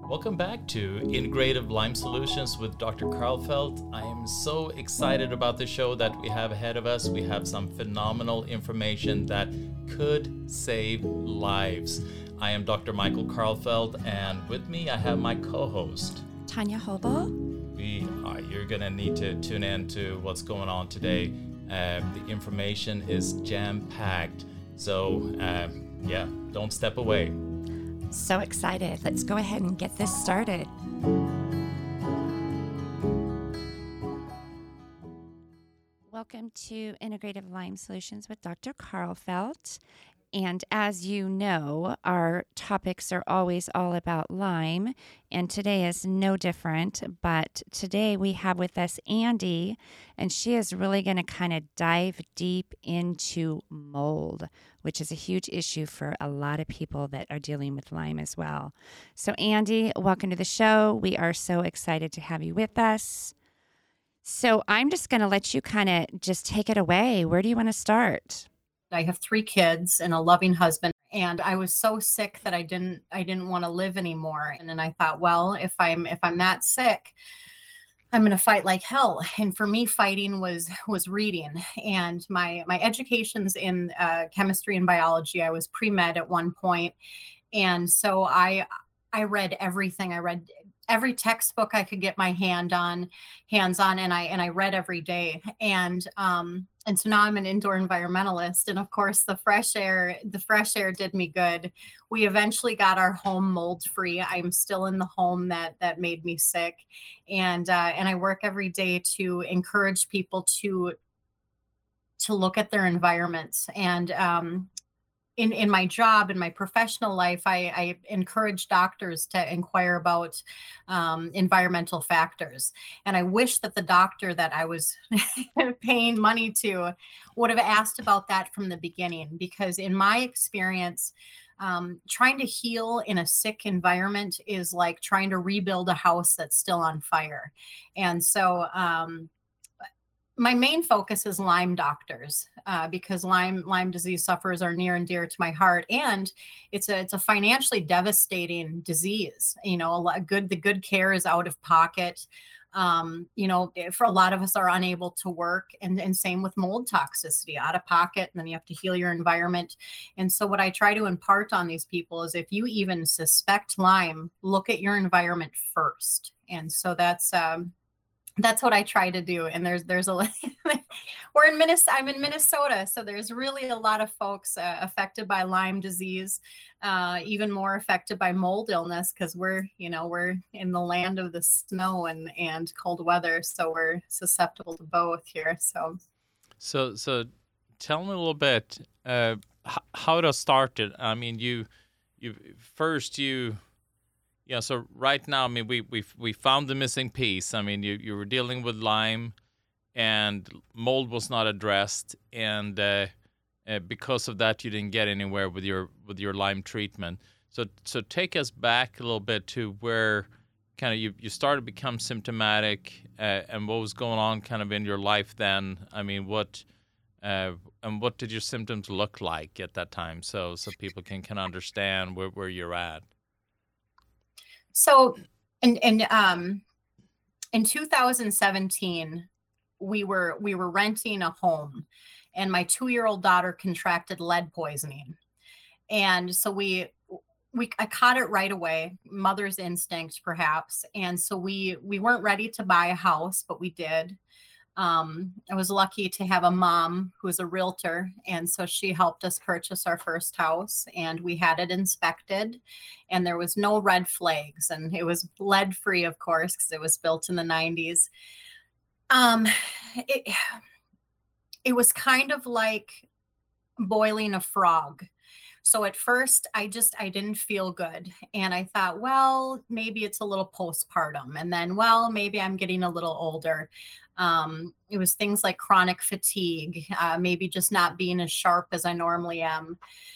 Welcome back to Integrative Lyme Solutions with Dr. Karlfeldt. I am so excited about the show that we have ahead of us. We have some phenomenal information that could save lives. I am Dr. Michael Karlfeldt, and with me I have my co-host, Tanya Hobel. You're going to need to tune in to what's going on today. The information is jam-packed, so don't step away. So excited. Let's go ahead and get this started. Welcome to Integrative Lyme Solutions with Dr. Karlfeldt. And as you know, our topics are always all about Lyme, and today is no different. But today we have with us Andy, and she is really going to kind of dive deep into mold, which is a huge issue for a lot of people that are dealing with Lyme as well. So Andy, welcome to the show. We are so excited to have you with us. So I'm just going to let you kind of just take it away. Where do you want to start? I have 3 kids and a loving husband, and I was so sick that I didn't want to live anymore. And then I thought, well, if I'm that sick, I'm going to fight like hell. And for me, fighting was reading. And my education's in chemistry and biology. I was pre-med at one point, and so I read everything. I read every textbook I could get my hands on, and I read every day. And so now I'm an indoor environmentalist. And of course, the fresh air did me good. We eventually got our home mold free. I'm still in the home that made me sick. And I work every day to encourage people to look at their environments. And in my job, in my professional life, I encourage doctors to inquire about environmental factors. And I wish that the doctor that I was paying money to would have asked about that from the beginning, because in my experience, trying to heal in a sick environment is like trying to rebuild a house that's still on fire. And so my main focus is Lyme doctors, because Lyme disease sufferers are near and dear to my heart, and it's a financially devastating disease. You know, the good care is out of pocket. For a lot of us are unable to work, and same with mold toxicity, out of pocket, and then you have to heal your environment. And so what I try to impart on these people is, if you even suspect Lyme, look at your environment first. And so that's what I try to do. And there's a I'm in Minnesota, so there's really a lot of folks affected by Lyme disease, even more affected by mold illness, because we're in the land of the snow and cold weather, so we're susceptible to both here. So tell me a little bit how to start it. I mean, so right now, I mean, we found the missing piece. I mean, you were dealing with Lyme, and mold was not addressed, and because of that, you didn't get anywhere with your Lyme treatment. So take us back a little bit to where kind of you started to become symptomatic, and what was going on kind of in your life then. I mean, what did your symptoms look like at that time, so people can kind of understand where you're at. So in 2017, we were renting a home, and my 2-year-old daughter contracted lead poisoning. And so I caught it right away, mother's instinct perhaps. And so we weren't ready to buy a house, but we did. I was lucky to have a mom who's a realtor, and so she helped us purchase our first house, and we had it inspected, and there was no red flags, and it was lead free, of course, because it was built in the 90s. It was kind of like boiling a frog. So at first I didn't feel good. And I thought, well, maybe it's a little postpartum. And then, well, maybe I'm getting a little older. It was things like chronic fatigue, maybe just not being as sharp as I normally am.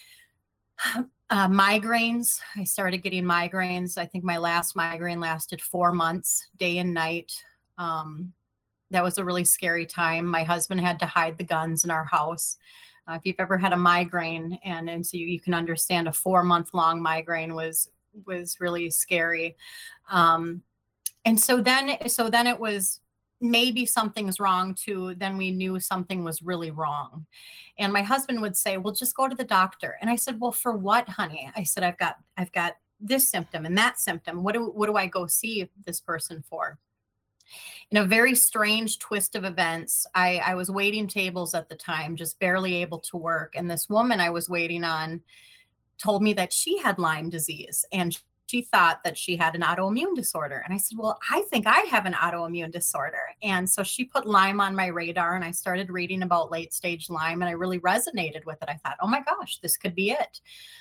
Migraines. I started getting migraines. I think my last migraine lasted 4 months, day and night. That was a really scary time. My husband had to hide the guns in our house. If you've ever had a migraine, and so you can understand, a 4-month long migraine was was really scary. And so then it was maybe something's wrong too. Then we knew something was really wrong. And my husband would say, well, just go to the doctor. And I said, well, for what, honey? I said, I've got this symptom and that symptom. What do I go see this person for? In a very strange twist of events, I was waiting tables at the time, just barely able to work. And this woman I was waiting on told me that she had Lyme disease, and she thought that she had an autoimmune disorder. And I said, well, I think I have an autoimmune disorder. And so she put Lyme on my radar, and I started reading about late stage Lyme, and I really resonated with it. I thought, oh my gosh, this could be it.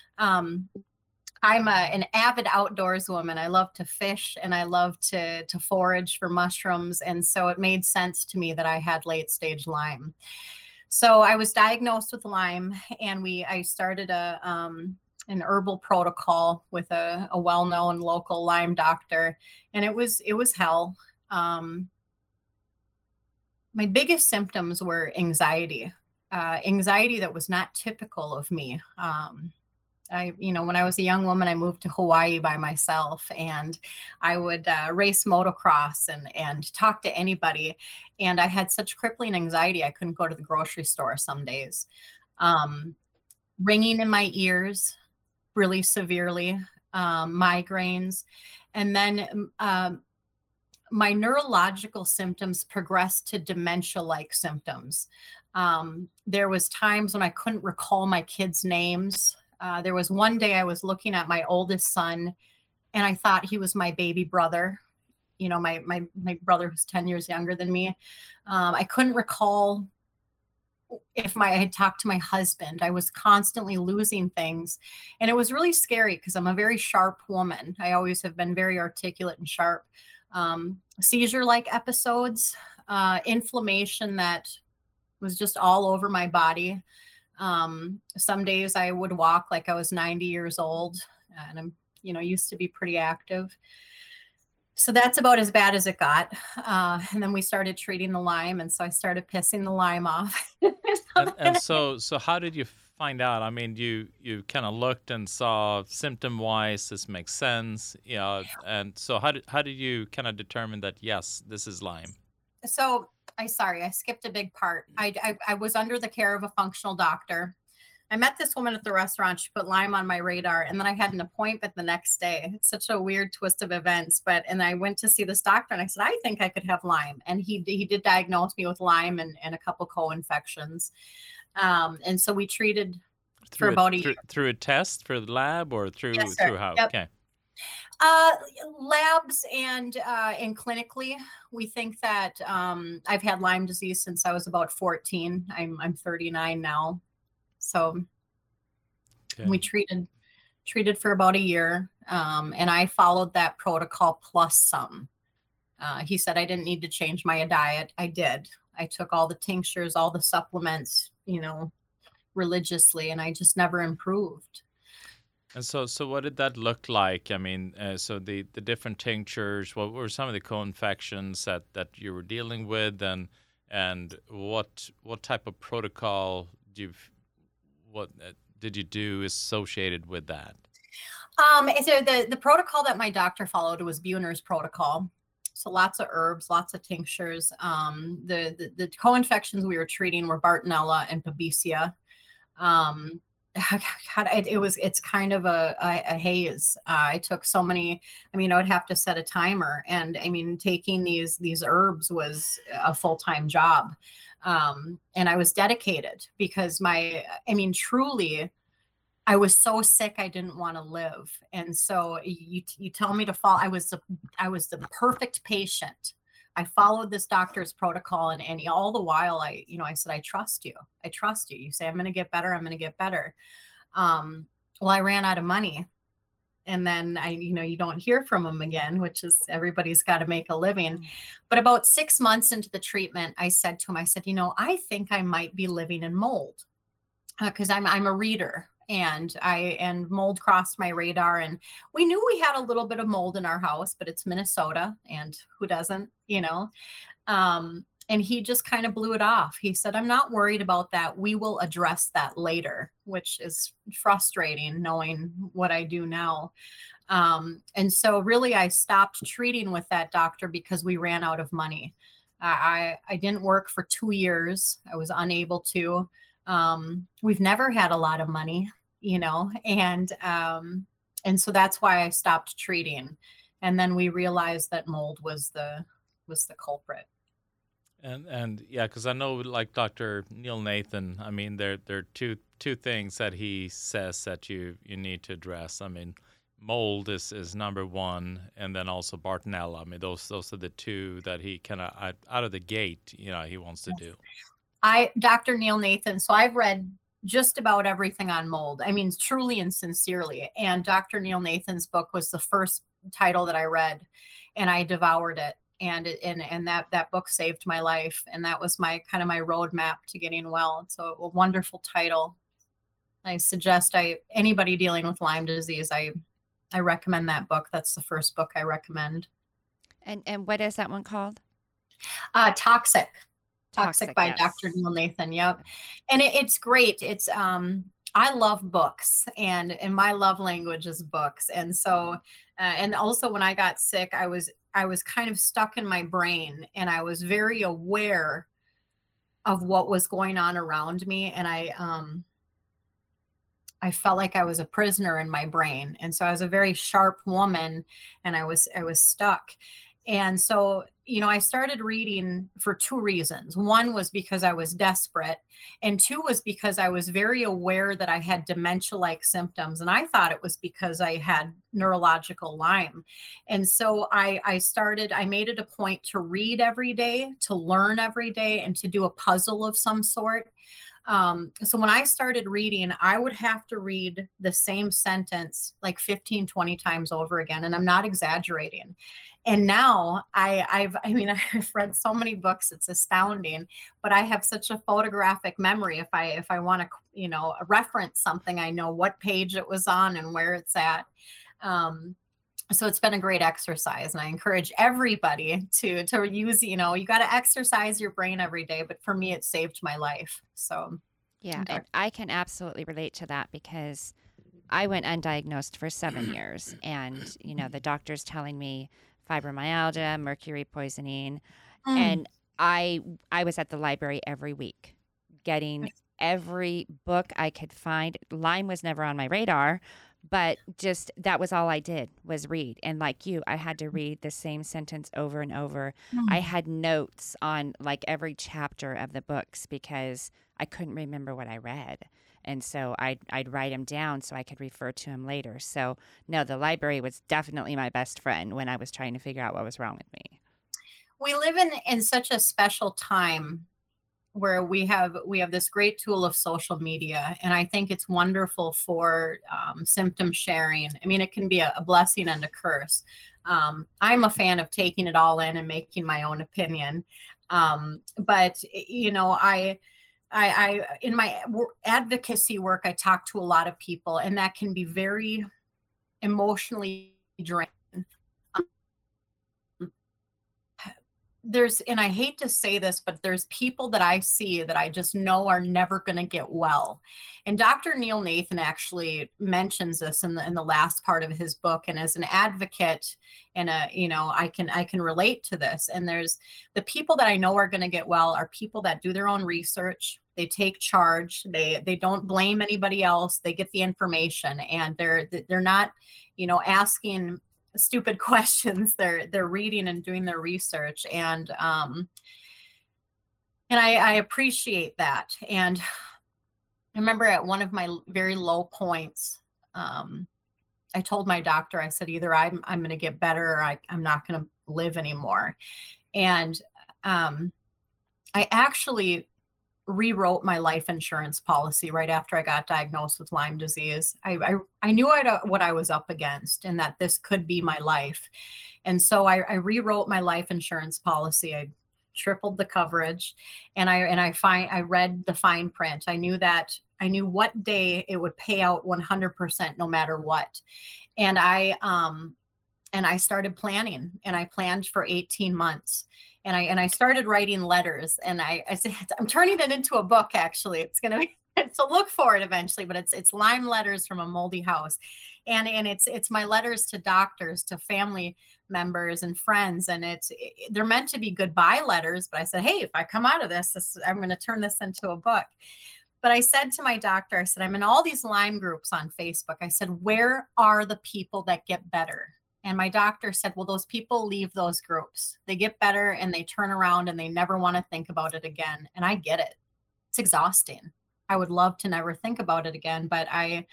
I'm an avid outdoors woman. I love to fish, and I love to forage for mushrooms. And so it made sense to me that I had late stage Lyme. So I was diagnosed with Lyme, and I started an herbal protocol with a well-known local Lyme doctor, and it was hell. My biggest symptoms were anxiety that was not typical of me. When I was a young woman, I moved to Hawaii by myself, and I would race motocross and talk to anybody. And I had such crippling anxiety, I couldn't go to the grocery store some days. Ringing in my ears really severely, migraines. And then my neurological symptoms progressed to dementia-like symptoms. There was times when I couldn't recall my kids' names. There was one day I was looking at my oldest son, and I thought he was my baby brother. My brother who's 10 years younger than me. I couldn't recall if I had talked to my husband. I was constantly losing things, and it was really scary because I'm a very sharp woman. I always have been very articulate and sharp. Seizure-like episodes, inflammation that was just all over my body. Some days I would walk like I was 90 years old, and I'm, used to be pretty active. So that's about as bad as it got. And then we started treating the Lyme, and so I started pissing the Lyme off. So how did you find out? I mean, you kind of looked and saw symptom-wise, this makes sense, and so how did you kind of determine that, yes, this is Lyme? So I skipped a big part. I was under the care of a functional doctor. I met this woman at the restaurant. She put Lyme on my radar, and then I had an appointment the next day. It's such a weird twist of events, and I went to see this doctor, and I said, I think I could have Lyme. And he did diagnose me with Lyme and a couple co-infections. And so we treated for about a year. Through a test for the lab, or through how? Yep. Okay. Labs and clinically, we think that I've had Lyme disease since I was about 14. I'm 39 now. So okay. We treated for about a year, and I followed that protocol plus some. He said I didn't need to change my diet. I did. I took all the tinctures, all the supplements, religiously, and I just never improved. And so what did that look like? I mean, so the different tinctures, what were some of the co-infections that you were dealing with, and what type of protocol did you do associated with that? So the protocol that my doctor followed was Buhner's protocol. So lots of herbs, lots of tinctures. The co-infections we were treating were Bartonella and Babesia. God, it's kind of a haze. I took so many, I would have to set a timer, and taking these herbs was a full-time job. And I was dedicated because truly, I was so sick I didn't want to live. And so you tell me to follow. I was the perfect patient. I followed this doctor's protocol, and all the while I said, I trust you. I trust you. You say, I'm going to get better. I'm going to get better. Well, I ran out of money, and then you don't hear from them again, which is, everybody's got to make a living. But about 6 months into the treatment, I said to him, I think I might be living in mold, because I'm a reader. And mold crossed my radar, and we knew we had a little bit of mold in our house, but it's Minnesota, and who doesn't, and he just kind of blew it off. He said, I'm not worried about that. We will address that later, which is frustrating knowing what I do now. And so really I stopped treating with that doctor because we ran out of money. I didn't work for 2 years. I was unable to. We've never had a lot of money, and so that's why I stopped treating. And then we realized that mold was the culprit. And yeah, because I know like Dr. Neil Nathan, I mean, there are two things that he says that you need to address. I mean, mold is number one, and then also Bartonella. I mean, those are the two that he kind of out of the gate, he wants to do. Dr. Neil Nathan. So I've read just about everything on mold. I mean, truly and sincerely. And Dr. Neil Nathan's book was the first title that I read, and I devoured it. And that book saved my life, and that was my roadmap to getting well. So a wonderful title. I suggest anybody dealing with Lyme disease, I recommend that book. That's the first book I recommend. And what is that one called? Toxic by yes. Dr. Neil Nathan. Yep. And it's great. It's I love books, and my love language is books. And so and also when I got sick, I was kind of stuck in my brain, and I was very aware of what was going on around me, and I felt like I was a prisoner in my brain. And so I was a very sharp woman, and I was stuck. And so, I started reading for two reasons. One was because I was desperate, and two was because I was very aware that I had dementia-like symptoms. And I thought it was because I had neurological Lyme. And so I made it a point to read every day, to learn every day, and to do a puzzle of some sort. So when I started reading, I would have to read the same sentence like 15, 20 times over again. And I'm not exaggerating. And now I've read so many books, it's astounding, but I have such a photographic memory. If I want to, reference something, I know what page it was on and where it's at. So it's been a great exercise, and I encourage everybody to use, you got to exercise your brain every day. But for me, it saved my life. So yeah, and I can absolutely relate to that, because I went undiagnosed for 7 years, and the doctor's telling me fibromyalgia, mercury poisoning, and I was at the library every week getting every book I could find. Lyme was never on my radar, but just that was all I did, was read. And like you, I had to read the same sentence over and over. I had notes on like every chapter of the books because I couldn't remember what I read. And so I'd write them down so I could refer to them later. So no, the library was definitely my best friend when I was trying to figure out what was wrong with me. We live in such a special time where we have this great tool of social media, and I think it's wonderful for symptom sharing. I mean, it can be a blessing and a curse. I'm a fan of taking it all in and making my own opinion, but I in my advocacy work, I talk to a lot of people, and that can be very emotionally draining. And I hate to say this, but there's people that I see that I just know are never going to get well. And Dr. Neil Nathan actually mentions this in the last part of his book. And as an advocate, and I can relate to this. And there's the people that I know are going to get well are people that do their own research. They take charge. They don't blame anybody else. They get the information, and they're not, asking stupid questions. They're reading and doing their research, and I appreciate that. And I remember at one of my very low points, I told my doctor, I said, either I'm going to get better, or I'm not going to live anymore. And I actually rewrote my life insurance policy right after I got diagnosed with Lyme disease. I knew what I was up against, and that this could be my life. And so I rewrote my life insurance policy. I tripled the coverage, and I read the fine print. I knew what day it would pay out 100% no matter what. And I started planning, and I planned for 18 months. And I started writing letters, and I said, I'm turning it into a book. Actually, it's going to be So look for it eventually, but it's Lyme letters from a moldy house. And it's my letters to doctors, to family members and friends. And they're meant to be goodbye letters. But I said, hey, if I come out of this, I'm going to turn this into a book. But I said to my doctor, I said, I'm in all these Lyme groups on Facebook. I said, where are the people that get better? And my doctor said, well, those people leave those groups. They get better and they turn around and they never want to think about it again. And I get it. It's exhausting. I would love to never think about it again. But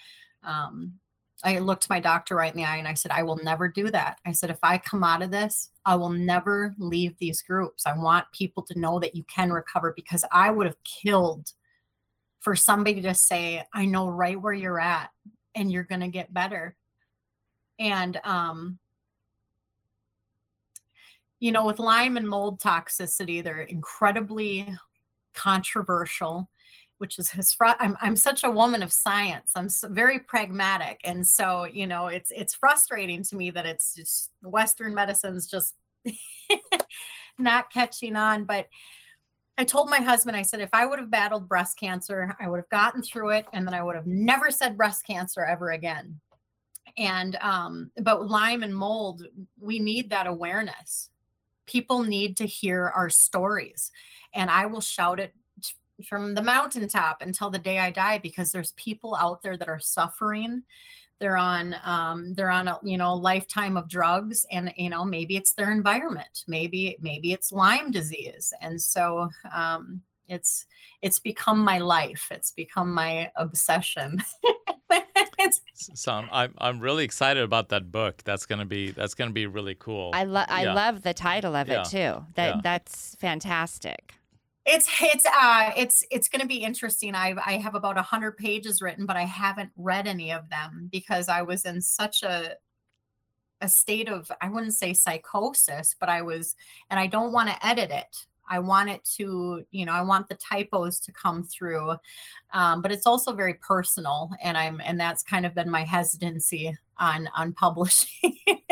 I looked my doctor right in the eye and I said, I will never do that. I said, if I come out of this, I will never leave these groups. I want people to know that you can recover, because I would have killed for somebody to say, I know right where you're at and you're going to get better. And, with Lyme and mold toxicity, they're incredibly controversial, which is I'm such a woman of science. I'm very pragmatic. And so, it's frustrating to me that it's just Western medicine's just not catching on. But I told my husband, I said, if I would have battled breast cancer, I would have gotten through it. And then I would have never said breast cancer ever again. And, but Lyme and mold, we need that awareness. People need to hear our stories, and I will shout it from the mountaintop until the day I die, because there's people out there that are suffering. They're on a lifetime of drugs, and maybe it's their environment, maybe it's Lyme disease, and so it's become my life. It's become my obsession. So I'm really excited about that book. That's gonna be really cool. I love the title of it too. That's fantastic. It's going to be interesting. I have about 100 pages written, but I haven't read any of them because I was in such a state of, I wouldn't say psychosis, but and I don't want to edit it. I want it to, I want the typos to come through. But it's also very personal, and that's kind of been my hesitancy on publishing.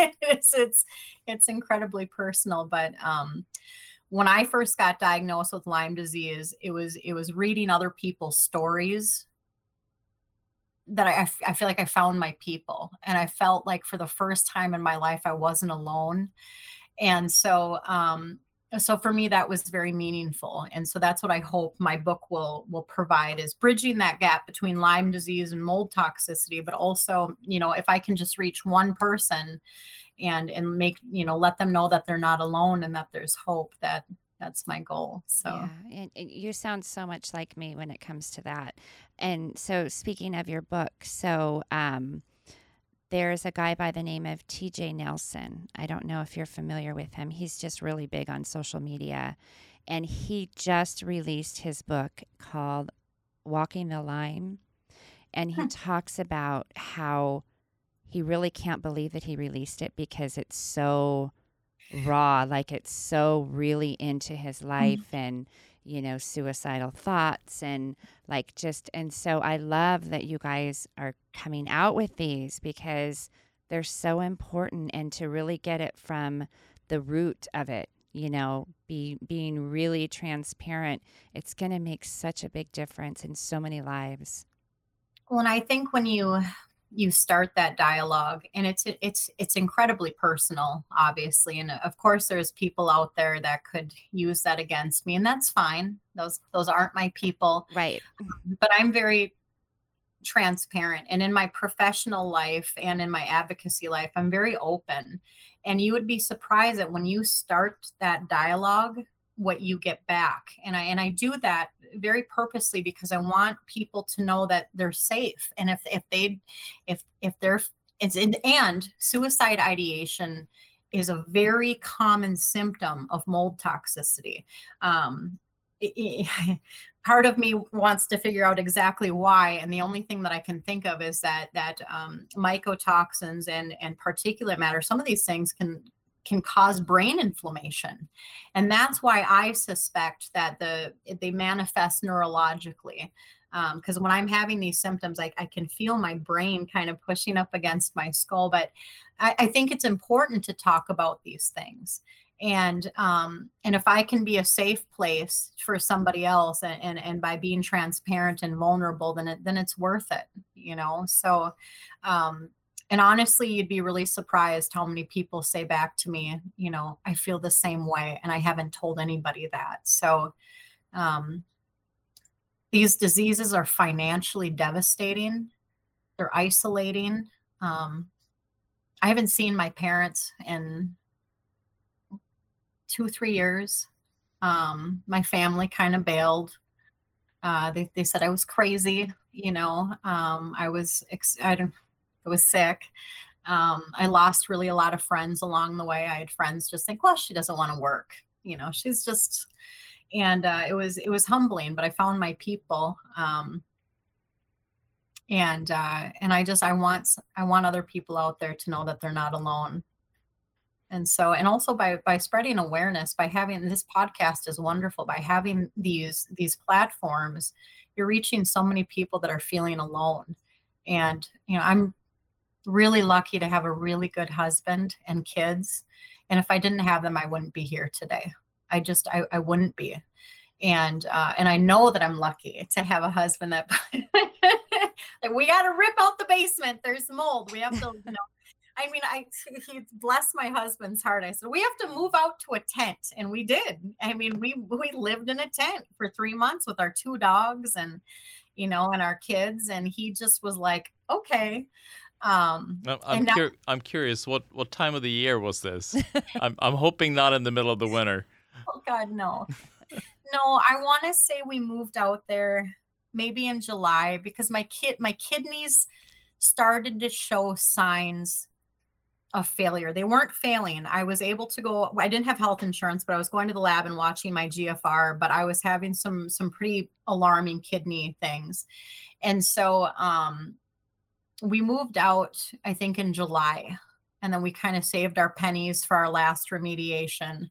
It's incredibly personal, but, when I first got diagnosed with Lyme disease, it was reading other people's stories that I feel like I found my people, and I felt like for the first time in my life, I wasn't alone. And so, so for me, that was very meaningful. And so that's what I hope my book will provide, is bridging that gap between Lyme disease and mold toxicity, but also, if I can just reach one person and make, let them know that they're not alone and that there's hope, that's my goal. So yeah, and you sound so much like me when it comes to that. And so speaking of your book, so there's a guy by the name of TJ Nelson. I don't know if you're familiar with him. He's just really big on social media, and he just released his book called Walking the Lyme, and he talks about how he really can't believe that he released it because it's so raw, like it's so really into his life and, suicidal thoughts and and so I love that you guys are coming out with these because they're so important, and to really get it from the root of it, being really transparent, it's going to make such a big difference in so many lives. Well, and I think when you start that dialogue, and it's incredibly personal, obviously, and of course there's people out there that could use that against me, and that's fine. Those aren't my people, right? But I'm very transparent, and in my professional life and in my advocacy life, I'm very open. And you would be surprised that when you start that dialogue, what you get back. And I do that very purposely because I want people to know that they're safe. And and suicide ideation is a very common symptom of mold toxicity. Part of me wants to figure out exactly why, and the only thing that I can think of is that mycotoxins and particulate matter, some of these things can cause brain inflammation. And that's why I suspect that they manifest neurologically. Because when I'm having these symptoms, I can feel my brain kind of pushing up against my skull. But I think it's important to talk about these things. And if I can be a safe place for somebody else, and by being transparent and vulnerable, then it's worth it, So, and honestly, you'd be really surprised how many people say back to me, I feel the same way, and I haven't told anybody that. So, these diseases are financially devastating. They're isolating. I haven't seen my parents in 2-3 years. My family kind of bailed. They said I was crazy. I was sick. I lost really a lot of friends along the way. I had friends just think, well, she doesn't want to work. She's just, and it was humbling, but I found my people. And I want other people out there to know that they're not alone. And so, and also by spreading awareness, by having this podcast is wonderful. By having these platforms, you're reaching so many people that are feeling alone. And, I'm really lucky to have a really good husband and kids. And if I didn't have them, I wouldn't be here today. I wouldn't be. And I know that I'm lucky to have a husband that we got to rip out the basement. There's mold. We have to, he bless my husband's heart. I said, we have to move out to a tent. And we did. We lived in a tent for 3 months with our 2 dogs and our kids. And he just was like, okay. I'm curious, what time of the year was this? I'm hoping not in the middle of the winter. Oh God, no. No, I want to say we moved out there maybe in July, because my kidneys started to show signs of failure. They weren't failing. I was able to go, I didn't have health insurance, but I was going to the lab and watching my GFR, but I was having some pretty alarming kidney things. And so we moved out, I think, in July, and then we kind of saved our pennies for our last remediation.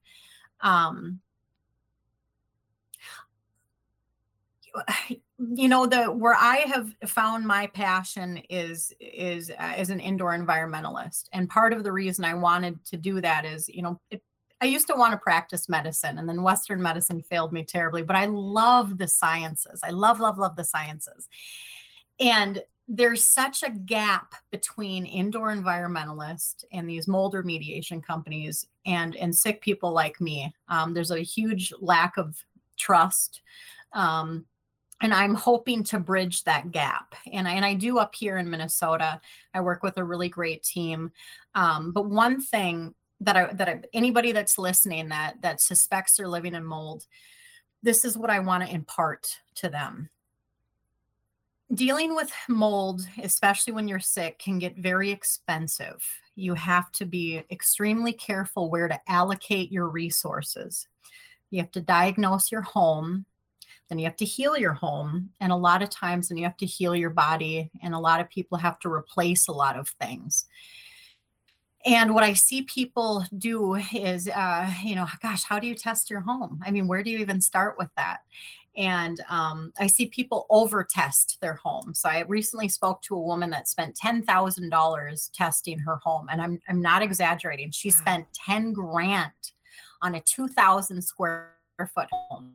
Where I have found my passion is as an indoor environmentalist. And part of the reason I wanted to do that is, I used to want to practice medicine, and then Western medicine failed me terribly, but I love the sciences. I love the sciences. And there's such a gap between indoor environmentalists and these mold remediation companies and sick people like me. There's a huge lack of trust. And I'm hoping to bridge that gap. And I do up here in Minnesota. I work with a really great team. But one thing that anybody that's listening that suspects they're living in mold, this is what I want to impart to them. Dealing with mold, especially when you're sick, can get very expensive. You have to be extremely careful where to allocate your resources. You have to diagnose your home. Then you have to heal your home. And a lot of times then you have to heal your body. And a lot of people have to replace a lot of things. And what I see people do is, gosh, how do you test your home? Where do you even start with that? And I see people over test their home. So I recently spoke to a woman that spent $10,000 testing her home. And I'm not exaggerating. She spent $10,000 on a 2,000 square foot home.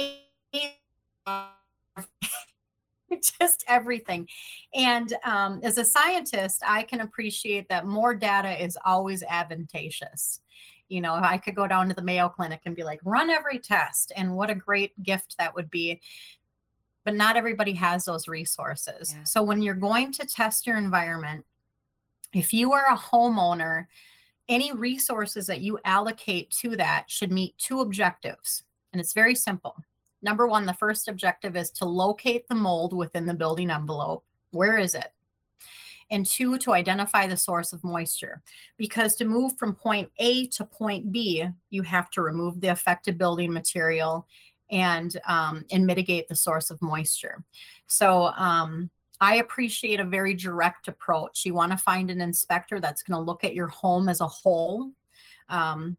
Just everything. And as a scientist, I can appreciate that more data is always advantageous. I could go down to the Mayo Clinic and be like, run every test. And what a great gift that would be. But not everybody has those resources. Yeah. So when you're going to test your environment, if you are a homeowner, any resources that you allocate to that should meet 2 objectives. And it's very simple. Number 1, the first objective is to locate the mold within the building envelope. Where is it? And 2, to identify the source of moisture. Because to move from point A to point B, you have to remove the affected building material and mitigate the source of moisture. So I appreciate a very direct approach. You want to find an inspector that's going to look at your home as a whole.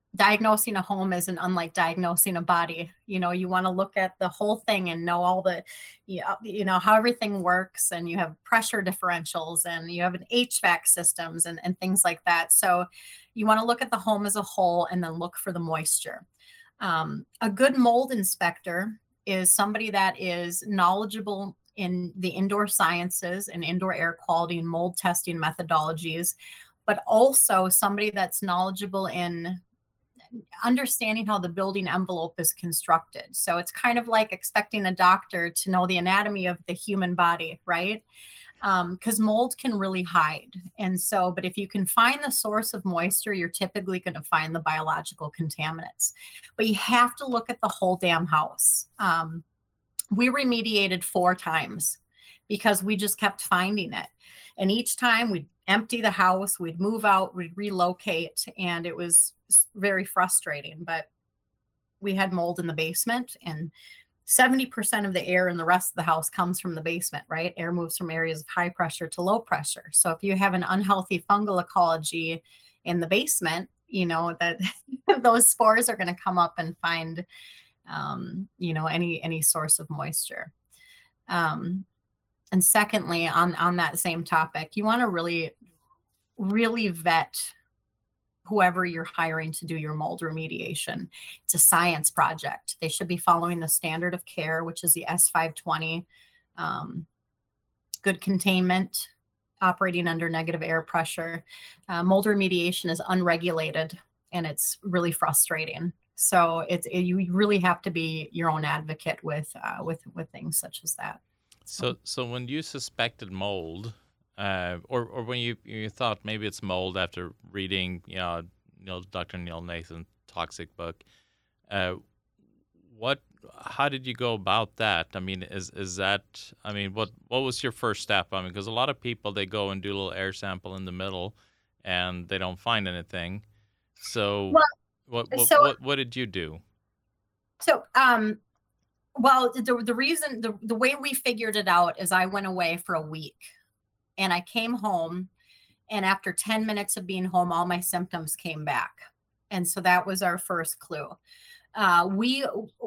diagnosing a home isn't unlike diagnosing a body. You want to look at the whole thing and know all the, how everything works, and you have pressure differentials, and you have an HVAC systems and things like that. So you want to look at the home as a whole and then look for the moisture. A good mold inspector is somebody that is knowledgeable in the indoor sciences and indoor air quality and mold testing methodologies, but also somebody that's knowledgeable in understanding how the building envelope is constructed. So it's kind of like expecting a doctor to know the anatomy of the human body, right? Because mold can really hide. And so, but if you can find the source of moisture, you're typically going to find the biological contaminants. But you have to look at the whole damn house. We remediated 4 times because we just kept finding it. And each time we'd empty the house, we'd move out, we'd relocate, and it was very frustrating. But we had mold in the basement, and 70% of the air in the rest of the house comes from the basement, right? Air moves from areas of high pressure to low pressure. So if you have an unhealthy fungal ecology in the basement, that those spores are going to come up and find, any source of moisture. And secondly, on that same topic, you want to really, really vet whoever you're hiring to do your mold remediation. It's a science project. They should be following the standard of care, which is the S520, good containment, operating under negative air pressure. Mold remediation is unregulated, and it's really frustrating. So you really have to be your own advocate with things such as that. So when you suspected mold, or when you thought maybe it's mold after reading, Dr. Neil Nathan Toxic book, how did you go about that? I mean, is that, I mean, what was your first step? I mean, because a lot of people, they go and do a little air sample in the middle, and they don't find anything. So what did you do? So well, the reason, the way we figured it out is I went away for a week, and I came home, and after 10 minutes of being home, all my symptoms came back. And so that was our first clue. We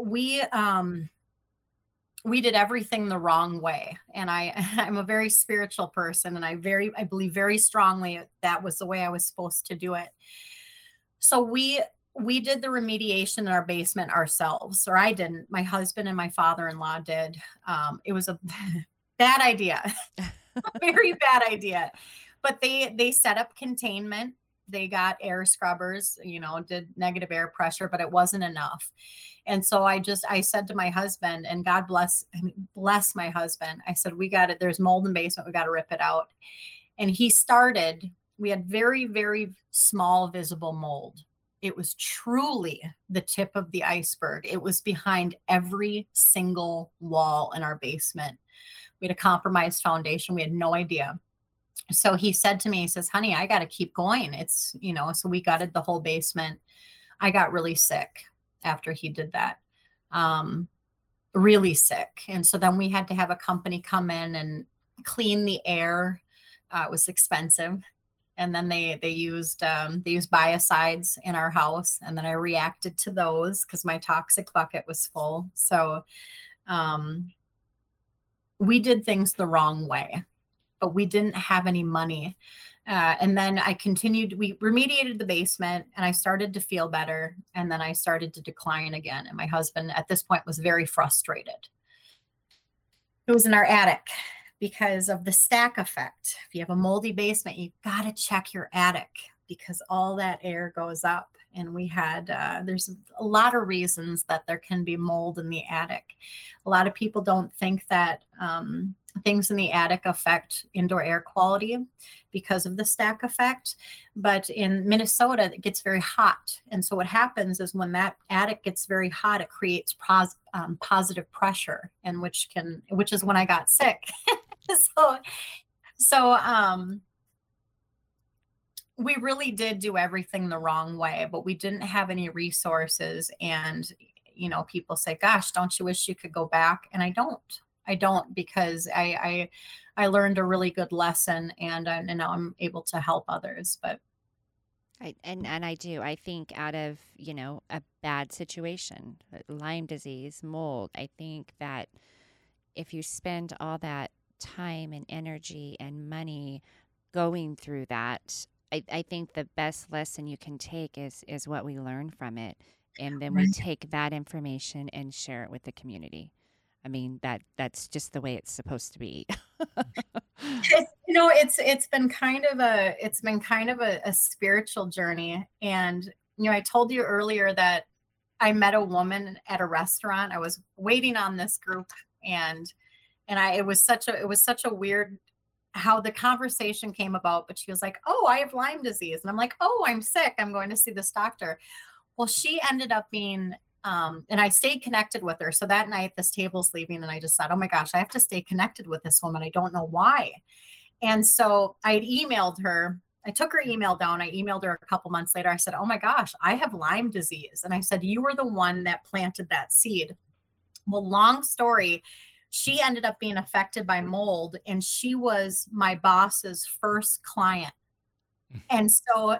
did everything the wrong way. And I'm a very spiritual person, and I believe very strongly that was the way I was supposed to do it. So we did the remediation in our basement ourselves, or I didn't. My husband and my father-in-law did. It was a bad idea, very bad idea. But they set up containment. They got air scrubbers, did negative air pressure, but it wasn't enough. And so I said to my husband, and God bless my husband, I said, we got it. There's mold in the basement. We got to rip it out. And we had very, very small visible mold. It was truly the tip of the iceberg. It was behind every single wall in our basement. We had a compromised foundation. We had no idea. So he said to me, he says, honey, I got to keep going. It's, so we gutted the whole basement. I got really sick after he did that, really sick. And so then we had to have a company come in and clean the air. It was expensive. And then they used biocides in our house. And then I reacted to those because my toxic bucket was full. So we did things the wrong way, but we didn't have any money. And then we remediated the basement, and I started to feel better. And then I started to decline again. And my husband at this point was very frustrated. It was in our attic because of the stack effect. If you have a moldy basement, you got to check your attic because all that air goes up. And we had, there's a lot of reasons that there can be mold in the attic. A lot of people don't think that things in the attic affect indoor air quality because of the stack effect. But in Minnesota, it gets very hot. And so what happens is when that attic gets very hot, it creates positive pressure, and which is when I got sick. So we really did do everything the wrong way, but we didn't have any resources. And, people say, gosh, don't you wish you could go back? And I don't, because I learned a really good lesson, and now I'm able to help others. But And I do. I think out of, a bad situation, Lyme disease, mold, I think that if you spend all that time and energy and money going through that, I think the best lesson you can take is what we learn from it. And then we Right. take that information and share it with the community. I mean, that's just the way it's supposed to be. It's been kind of a spiritual journey. And I told you earlier that I met a woman at a restaurant. I was waiting on this group, and it was such a weird how the conversation came about. But she was like, "Oh, I have Lyme disease," and I'm like, "Oh, I'm sick. I'm going to see this doctor." Well, she ended up being, and I stayed connected with her. So that night, this table's leaving, and I just thought, "Oh my gosh, I have to stay connected with this woman. I don't know why." And so I had emailed her. I took her email down. I emailed her a couple months later. I said, "Oh my gosh, I have Lyme disease." And I said, "You were the one that planted that seed." Well, long story, she ended up being affected by mold, and she was my boss's first client. And so,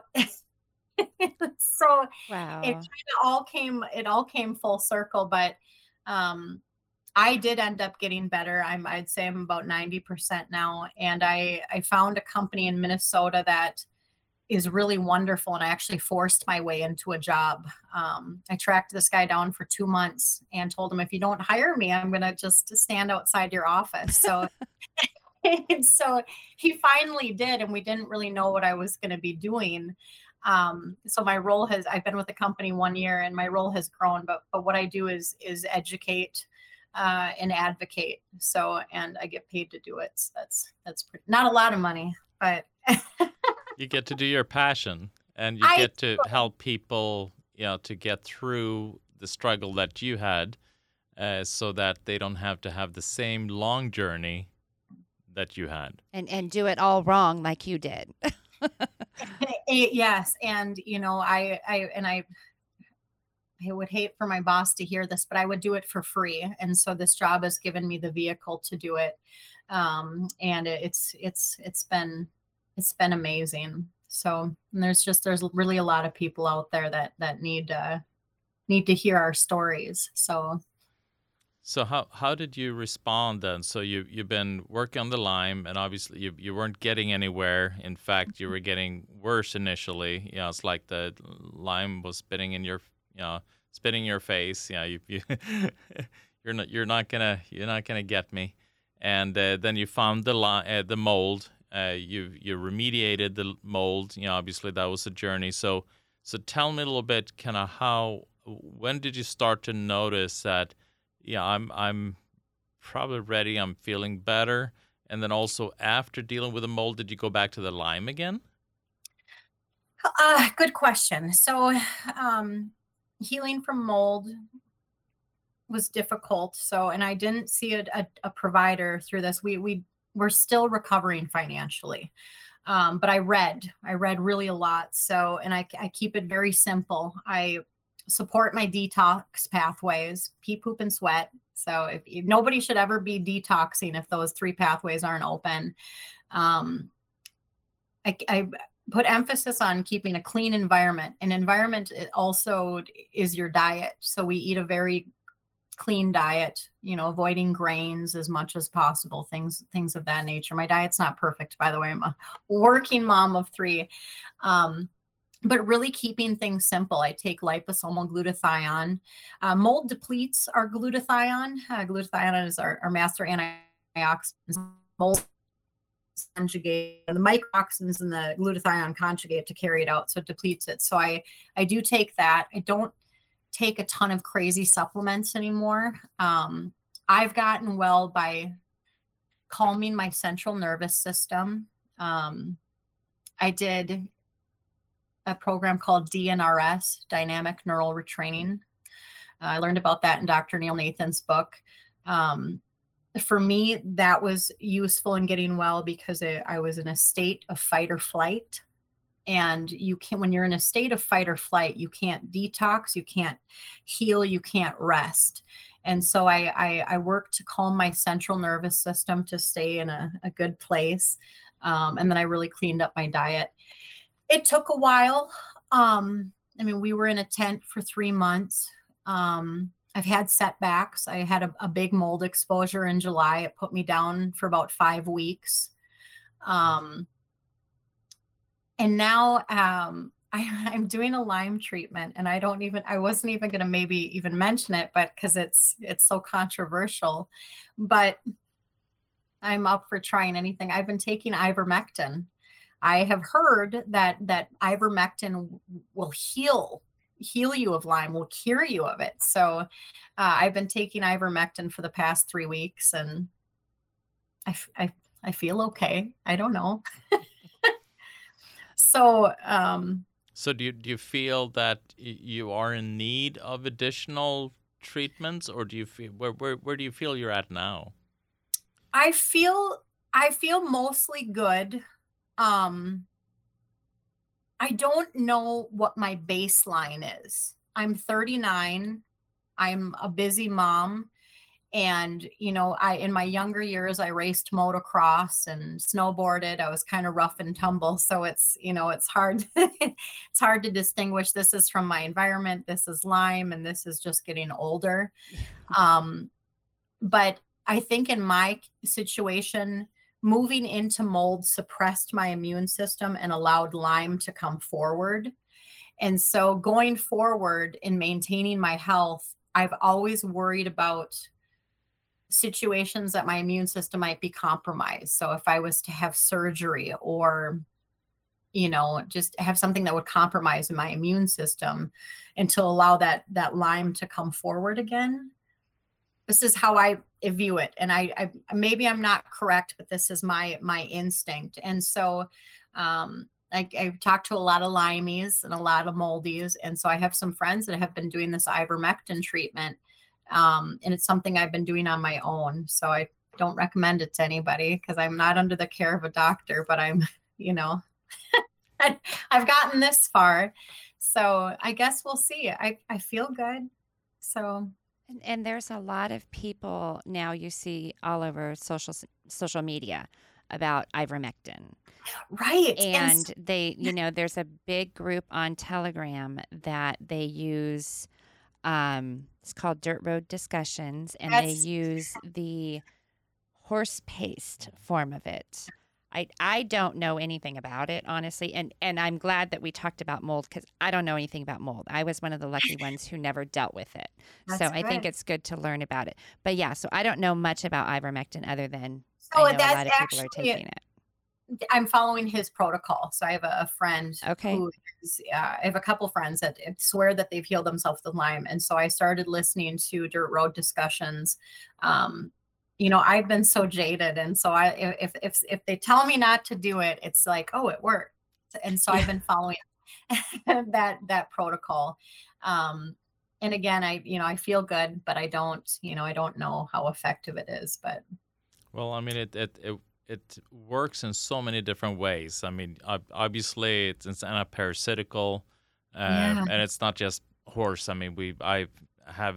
so it kind Wow. of all came full circle. But I did end up getting better. I'd say I'm about 90% now. And I found a company in Minnesota that is really wonderful. And I actually forced my way into a job. I tracked this guy down for 2 months and told him, "If you don't hire me, I'm going to just stand outside your office." So, and so he finally did. And we didn't really know what I was going to be doing. So I've been with the company 1 year, and my role has grown, but what I do is educate and advocate. So, and I get paid to do it. So that's not a lot of money, but You get to do your passion, and you I get to help people, to get through the struggle that you had, so that they don't have to have the same long journey that you had. And do it all wrong like you did. yes, and I would hate for my boss to hear this, but I would do it for free. And so this job has given me the vehicle to do it. And it's been amazing. So there's really a lot of people out there that need to hear our stories. So So how did you respond then? So you've been working on the Lyme, and obviously you weren't getting anywhere. In fact, you were getting worse initially. It's like the Lyme was spitting in your face. You you're not gonna get me. And then you found the mold. You remediated the mold. Obviously that was a journey. So tell me a little bit, kind of when did you start to notice that? Yeah, I'm probably ready. I'm feeling better. And then also after dealing with the mold, did you go back to the Lyme again? good question. So healing from mold was difficult. So, and I didn't see a provider through this. We're still recovering financially. But I read really a lot. So, and I keep it very simple. I support my detox pathways, pee, poop, and sweat. So nobody should ever be detoxing if those three pathways aren't open. I put emphasis on keeping a clean environment. An environment also is your diet. So we eat a very clean diet, avoiding grains as much as possible, things of that nature. My diet's not perfect, by the way. I'm a working mom of 3. But really keeping things simple. I take liposomal glutathione. Mold depletes our glutathione. Glutathione is our master antioxidant. Mold conjugate the microtoxins and the glutathione conjugate to carry it out, so it depletes it. So I do take that. I don't take a ton of crazy supplements anymore. I've gotten well by calming my central nervous system. I did a program called DNRS, Dynamic Neural Retraining. I learned about that in Dr. Neil Nathan's book. For me, that was useful in getting well because I was in a state of fight or flight. And when you're in a state of fight or flight, you can't detox, you can't heal, you can't rest. And so I worked to calm my central nervous system to stay in a good place. And then I really cleaned up my diet. It took a while. I mean, we were in a tent for 3 months. I've had setbacks. I had a big mold exposure in July. It put me down for about 5 weeks. Um, and now I'm doing a Lyme treatment, and I wasn't even going to maybe even mention it, but because it's so controversial, but I'm up for trying anything. I've been taking ivermectin. I have heard that ivermectin will heal you of Lyme, will cure you of it. So I've been taking ivermectin for the past 3 weeks, and I feel okay. I don't know. So So do you feel that you are in need of additional treatments, or do you feel where do you feel you're at now? I feel mostly good. Um, I don't know what my baseline is. I'm 39. I'm a busy mom. And, I in my younger years, I raced motocross and snowboarded. I was kind of rough and tumble. So it's hard, it's hard to distinguish. This is from my environment. This is Lyme, and this is just getting older. Um, but I think in my situation, moving into mold suppressed my immune system and allowed Lyme to come forward. And so going forward in maintaining my health, I've always worried about situations that my immune system might be compromised. So if I was to have surgery, or just have something that would compromise my immune system, and to allow that Lyme to come forward again. This is how I view it. And I maybe I'm not correct, but this is my instinct. And so I've talked to a lot of Lymies and a lot of moldies. And so I have some friends that have been doing this ivermectin treatment. And it's something I've been doing on my own. So I don't recommend it to anybody, because I'm not under the care of a doctor, but I'm, I've gotten this far. So I guess we'll see. I feel good. So. And there's a lot of people now you see all over social media about ivermectin. Right. And they, there's a big group on Telegram that they use. It's called Dirt Road Discussions, and they use the horse paste form of it. I don't know anything about it, honestly, and I'm glad that we talked about mold, because I don't know anything about mold. I was one of the lucky ones who never dealt with it. So I think it's good to learn about it. But yeah, so I don't know much about ivermectin other than I know a lot of people are taking it. I'm following his protocol. So I have a friend Okay. who is, I have a couple friends that swear that they've healed themselves with Lyme. And so I started listening to Dirt Road Discussions. I've been so jaded. And so if they tell me not to do it, it's like, oh, it worked. And so I've been following that protocol. And again, I feel good, but I don't know how effective it is, but. Well, I mean, it works in so many different ways. I mean, obviously it's antiparasitical, and it's not just horse. I mean, I have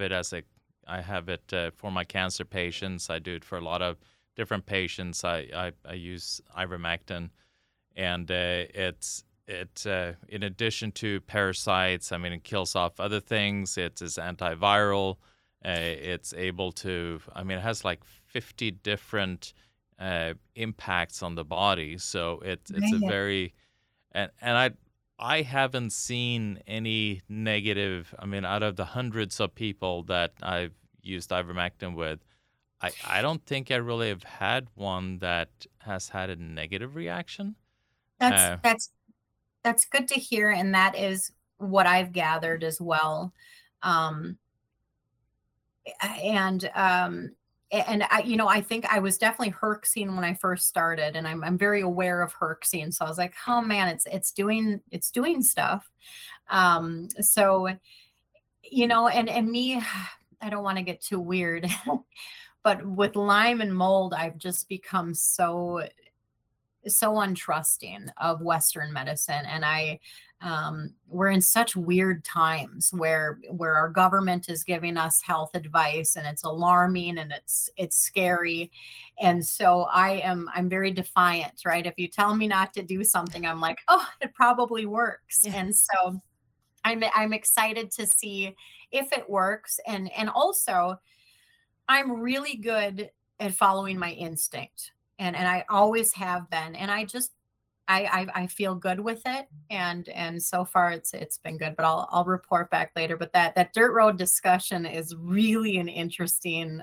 it for my cancer patients. I do it for a lot of different patients. I use ivermectin, and it in addition to parasites, I mean, it kills off other things. It is antiviral. It's able to. I mean, it has like 50 different impacts on the body. So it's a very, and I haven't seen any negative. I mean, out of the hundreds of people that I've used ivermectin with, I don't think I really have had one that has had a negative reaction. That's good to hear, and that is what I've gathered as well. And I think I was definitely Herxine when I first started, and I'm very aware of Herxine. So I was like, oh man, it's doing stuff. So, and me, I don't want to get too weird, but with Lyme and mold, I've just become so so untrusting of Western medicine. And we're in such weird times where our government is giving us health advice, and it's alarming and it's scary. And so I'm very defiant, right? If you tell me not to do something, I'm like, oh, it probably works. Yeah. And so I'm excited to see if it works. And also I'm really good at following my instinct, and I always have been. And I feel good with it, and so far it's been good. But I'll report back later. But that dirt road discussion is really an interesting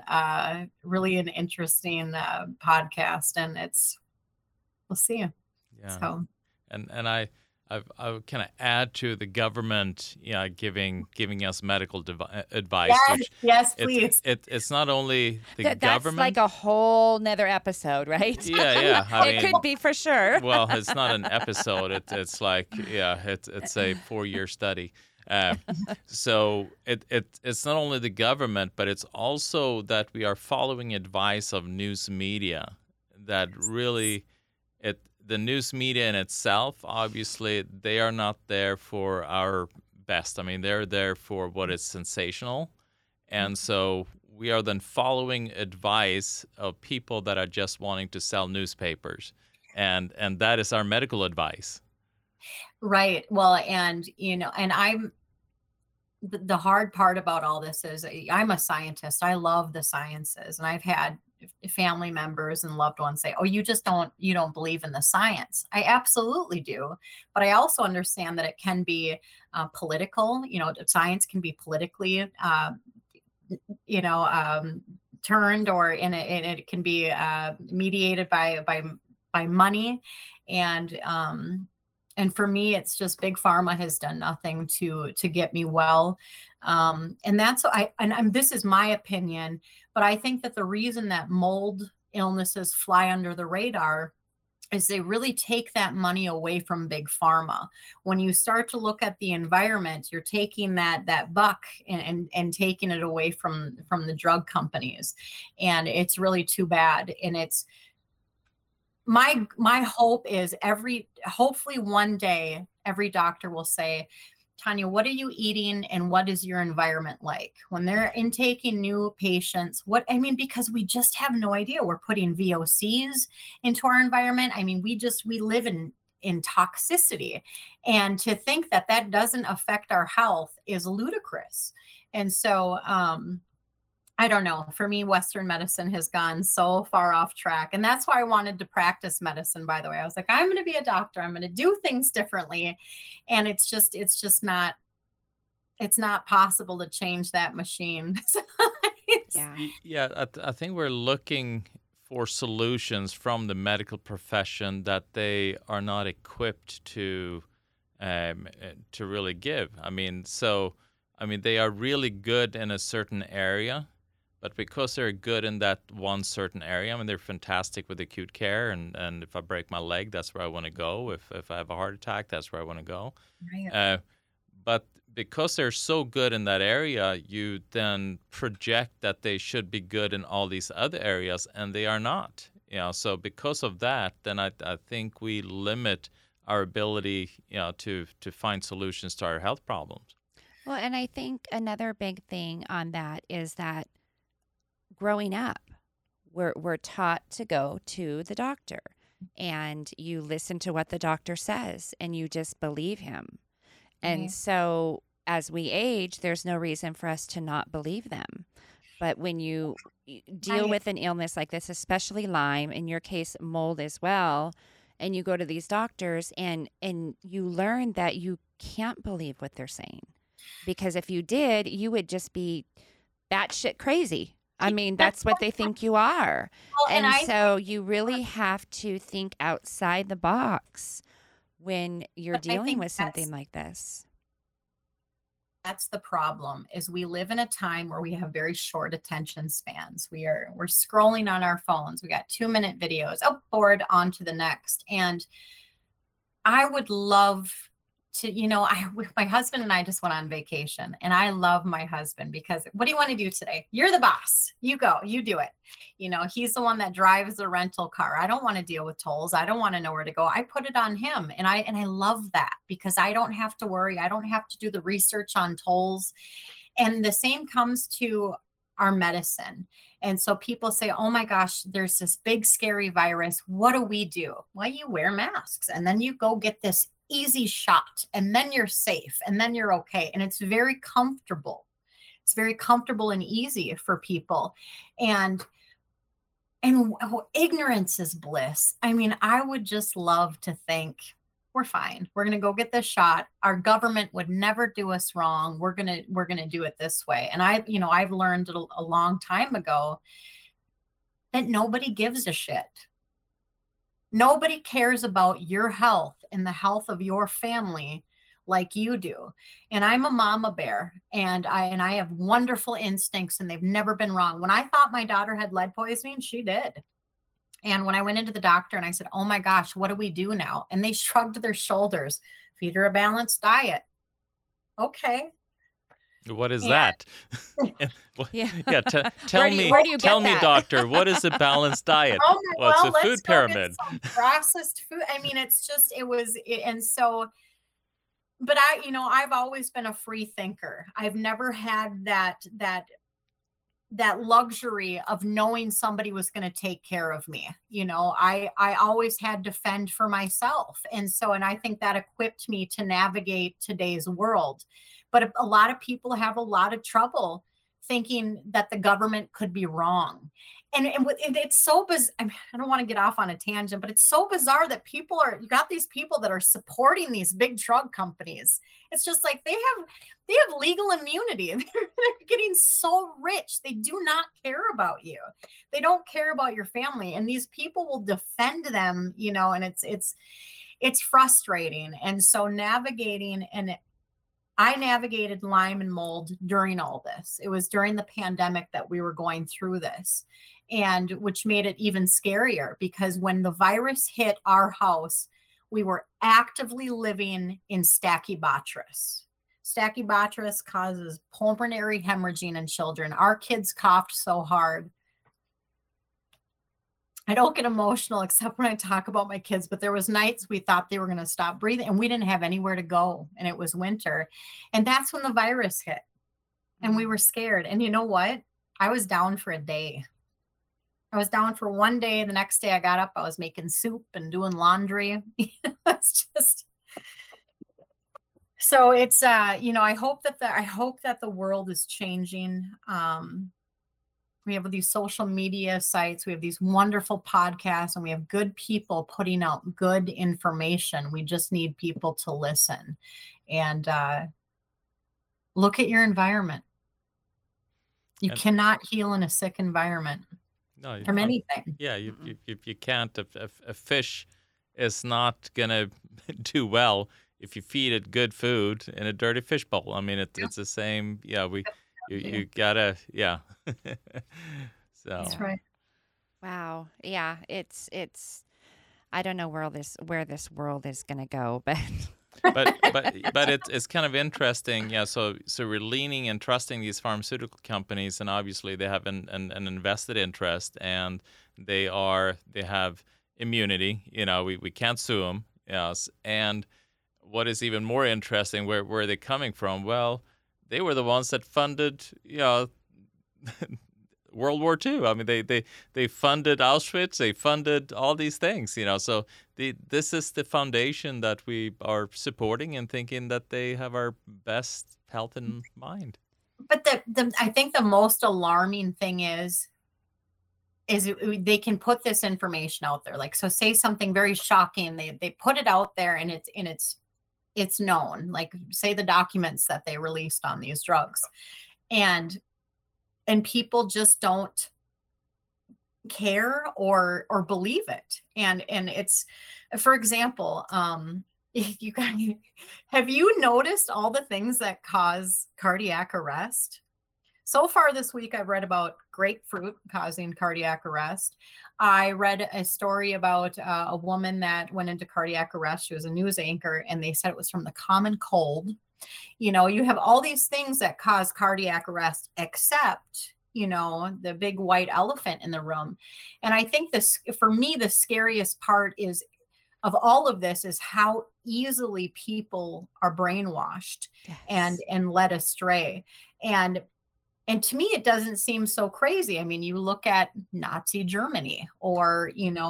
podcast, and we'll see. Yeah. So And I would kind of add to the government, giving us medical advice. yes, Which yes, please. it's not only the That's government. like a whole nother episode, right? Yeah. It could be for sure. Well, it's not an episode. It's like, it's a 4-year study. So it's not only the government, but it's also that we are following advice of news media that really the news media in itself, obviously, they are not there for our best. I mean, they're there for what is sensational. And so we are then following advice of people that are just wanting to sell newspapers. And that is our medical advice. Right. Well, and the hard part about all this is I'm a scientist. I love the sciences, and I've had family members and loved ones say, oh, you don't believe in the science. I absolutely do. But I also understand that it can be political. Science can be politically, turned, or it can be mediated by money. And for me, it's just big pharma has done nothing to get me well. And that's this is my opinion, but I think that the reason that mold illnesses fly under the radar is they really take that money away from big pharma. When you start to look at the environment, you're taking that buck and taking it away from the drug companies. And it's really too bad. And it's my hope is hopefully one day, every doctor will say, Tanya, what are you eating and what is your environment like? When they're intaking new patients, because we just have no idea. We're putting VOCs into our environment. We live in toxicity. And to think that doesn't affect our health is ludicrous. And so, I don't know. For me, Western medicine has gone so far off track. And that's why I wanted to practice medicine, by the way. I was like, I'm going to be a doctor. I'm going to do things differently. And it's not possible to change that machine. Yeah, I think we're looking for solutions from the medical profession that they are not equipped to really give. They are really good in a certain area. But because they're good in that one certain area, they're fantastic with acute care. And if I break my leg, that's where I want to go. If I have a heart attack, that's where I want to go. Right. But because they're so good in that area, you then project that they should be good in all these other areas, and they are not. So because of that, then I think we limit our ability, to find solutions to our health problems. Well, and I think another big thing on that is that growing up, we're taught to go to the doctor, and you listen to what the doctor says and you just believe him. And so as we age, there's no reason for us to not believe them. But when you deal with an illness like this, especially Lyme, in your case, mold as well, and you go to these doctors and you learn that you can't believe what they're saying, because if you did, you would just be batshit crazy. That's what they think you are. Well, so you really have to think outside the box when you're dealing with something like this. That's the problem, is we live in a time where we have very short attention spans. We're scrolling on our phones. We got 2-minute videos, bored, on to the next. And I would love my husband and I just went on vacation, and I love my husband because what do you want to do today? You're the boss. You go, you do it. He's the one that drives the rental car. I don't want to deal with tolls. I don't want to know where to go. I put it on him. And I love that because I don't have to worry. I don't have to do the research on tolls. And the same comes to our medicine. And so people say, oh my gosh, there's this big scary virus. What do we do? Well, you wear masks and then you go get this easy shot and then you're safe and then you're okay. And it's very comfortable. It's very comfortable and easy for people. And ignorance is bliss. I mean, I would just love to think we're fine. We're going to go get this shot. Our government would never do us wrong. We're going to do it this way. And I've learned a long time ago that nobody gives a shit. Nobody cares about your health and the health of your family like you do. And I'm a mama bear, and I have wonderful instincts, and they've never been wrong. When I thought my daughter had lead poisoning, she did. And when I went into the doctor and I said, oh my gosh, what do we do now? And they shrugged their shoulders. Feed her a balanced diet. Okay. What is that? Yeah. Tell me, doctor, what is a balanced diet? It's a food pyramid. Some processed food. I mean, and so, but I've always been a free thinker. I've never had that luxury of knowing somebody was going to take care of me. I always had to fend for myself. And I think that equipped me to navigate today's world. But a lot of people have a lot of trouble thinking that the government could be wrong. And it's so bizarre. I don't want to get off on a tangent, but it's so bizarre that you got these people that are supporting these big drug companies. It's just like they have legal immunity. They're getting so rich. They do not care about you. They don't care about your family. And these people will defend them, and it's frustrating. And so I navigated Lyme and mold during all this. It was during the pandemic that we were going through this, and which made it even scarier because when the virus hit our house, we were actively living in Stachybotrys. Stachybotrys causes pulmonary hemorrhaging in children. Our kids coughed so hard. I don't get emotional except when I talk about my kids, but there was nights we thought they were going to stop breathing and we didn't have anywhere to go, and it was winter. And that's when the virus hit and we were scared. And you know what? I was down for a day. I was down for one day. The next day I got up, I was making soup and doing laundry. It's just, so it's, I hope that the world is changing. We have these social media sites. We have these wonderful podcasts, and we have good people putting out good information. We just need people to listen and look at your environment. You cannot heal in a sick environment from anything. Yeah, you can't. A fish is not going to do well if you feed it good food in a dirty fish bowl. I mean, it's the same. Yeah, you gotta, yeah. So that's right. Wow. Yeah. It's. I don't know where this world is going to go, but. but it's kind of interesting. Yeah. So we're leaning and trusting these pharmaceutical companies, and obviously they have an invested interest, and they have immunity. We can't sue them. Yes. And what is even more interesting, where are they coming from? Well, they were the ones that funded, World War II. I mean, they funded Auschwitz. They funded all these things, So this is the foundation that we are supporting and thinking that they have our best health in mind. But I think the most alarming thing is they can put this information out there. Like, so say something very shocking. They put it out there, and it's known, like say the documents that they released on these drugs, and people just don't care or believe it. And it's, for example, have you noticed all the things that cause cardiac arrest? So far this week, I've read about grapefruit causing cardiac arrest. I read a story about a woman that went into cardiac arrest. She was a news anchor, and they said it was from the common cold. You have all these things that cause cardiac arrest, except, the big white elephant in the room. And I think this, for me, the scariest part is of all of this is how easily people are brainwashed and led astray. And to me, it doesn't seem so crazy. I mean, you look at Nazi Germany or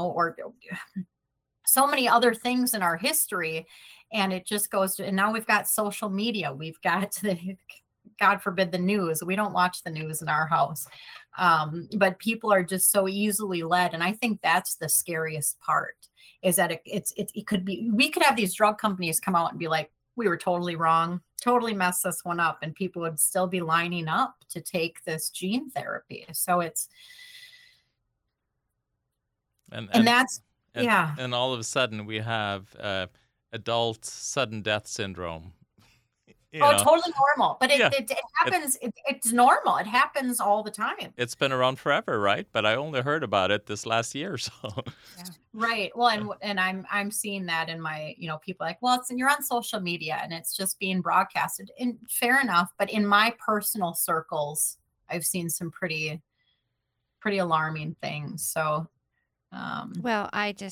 so many other things in our history, and it just goes to, and now we've got social media. We've got God forbid, the news. We don't watch the news in our house. But people are just so easily led. And I think that's the scariest part, is that it could be, we could have these drug companies come out and be like, we were totally wrong, totally messed this one up, and people would still be lining up to take this gene therapy. So it's, and that's, yeah. And all of a sudden we have adult sudden death syndrome. Totally normal. But it happens. It's normal. It happens all the time. It's been around forever, right? But I only heard about it this last year or so. Yeah. Right. Well, and I'm seeing that in my, people like, well, you're on social media and it's just being broadcasted. And fair enough. But in my personal circles, I've seen some pretty alarming things. So, well,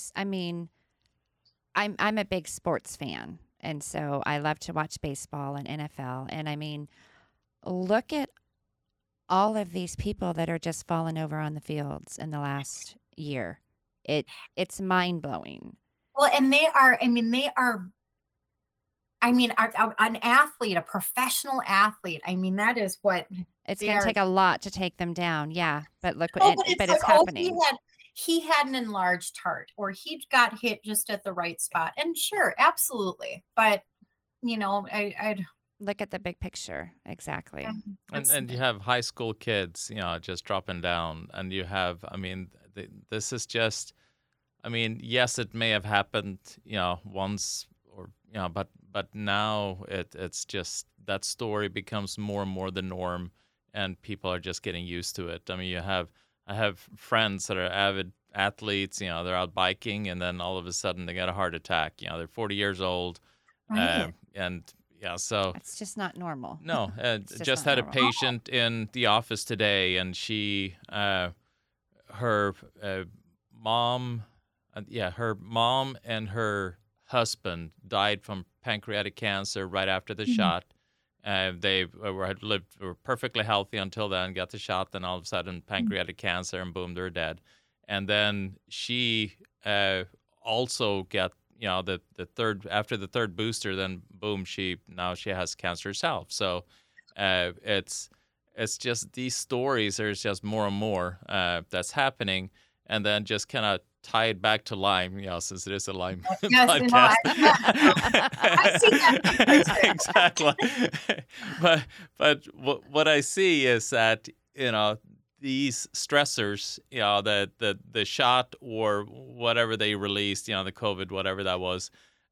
I'm a big sports fan. And so I love to watch baseball and NFL. And I mean, look at all of these people that are just falling over on the fields in the last year. It's mind blowing. Well, and they are an athlete, a professional athlete. I mean, that is what it's going to take a lot to take them down. Yeah. But look, but it's happening. He had an enlarged heart, or he got hit just at the right spot. And sure, absolutely. But, I'd look at the big picture. Exactly. And you have high school kids, just dropping down. And you have, this is just, yes, it may have happened, once or, but now it's just, that story becomes more and more the norm, and people are just getting used to it. I have friends that are avid athletes, they're out biking, and then all of a sudden they get a heart attack. They're 40 years old. Right. So it's just not normal. No, just had a patient in the office today, and her mom and her husband died from pancreatic cancer right after the shot. They were perfectly healthy until then, got the shot, then all of a sudden pancreatic cancer, and boom, they're dead. And then she also got, the third, after the third booster, then boom, she has cancer herself. So it's just, these stories, there's just more and more that's happening. And then just kind of tie it back to Lyme, since it is a Lyme podcast. I see that. Exactly. But what I see is that, these stressors, the shot or whatever they released, the COVID, whatever that was,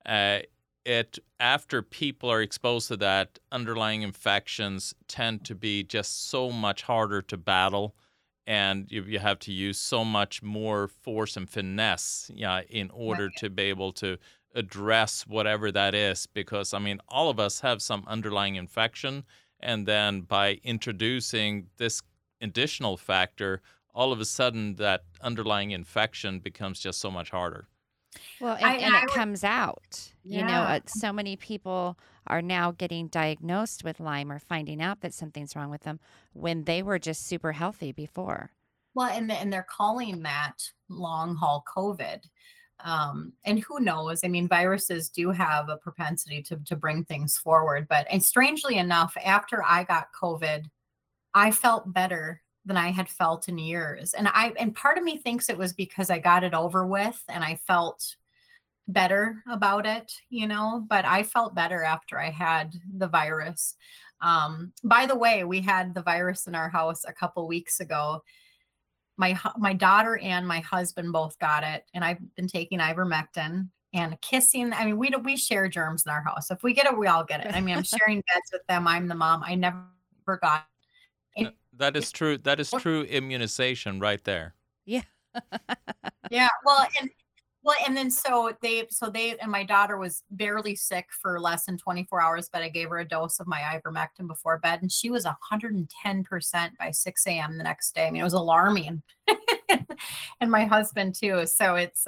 after people are exposed to that, underlying infections tend to be just so much harder to battle. And you have to use so much more force and finesse, in order to be able to address whatever that is. Because, all of us have some underlying infection. And then by introducing this additional factor, all of a sudden that underlying infection becomes just so much harder. Well, and it comes out. So many people are now getting diagnosed with Lyme or finding out that something's wrong with them when they were just super healthy before. Well, and they're calling that long haul COVID. And who knows? Viruses do have a propensity to bring things forward. And strangely enough, after I got COVID, I felt better than I had felt in years. And part of me thinks it was because I got it over with and I felt better about it, but I felt better after I had the virus. By the way, we had the virus in our house a couple weeks ago. My daughter and my husband both got it, and I've been taking ivermectin and kissing. We share germs in our house. If we get it, we all get it. I'm sharing beds with them. I'm the mom. I never got And, That is true. That is true immunization right there. Yeah. yeah, and then so they and my daughter was barely sick for less than 24 hours, but I gave her a dose of my ivermectin before bed, and she was 110% by 6 a.m. the next day. I mean, it was alarming. And my husband too. So it's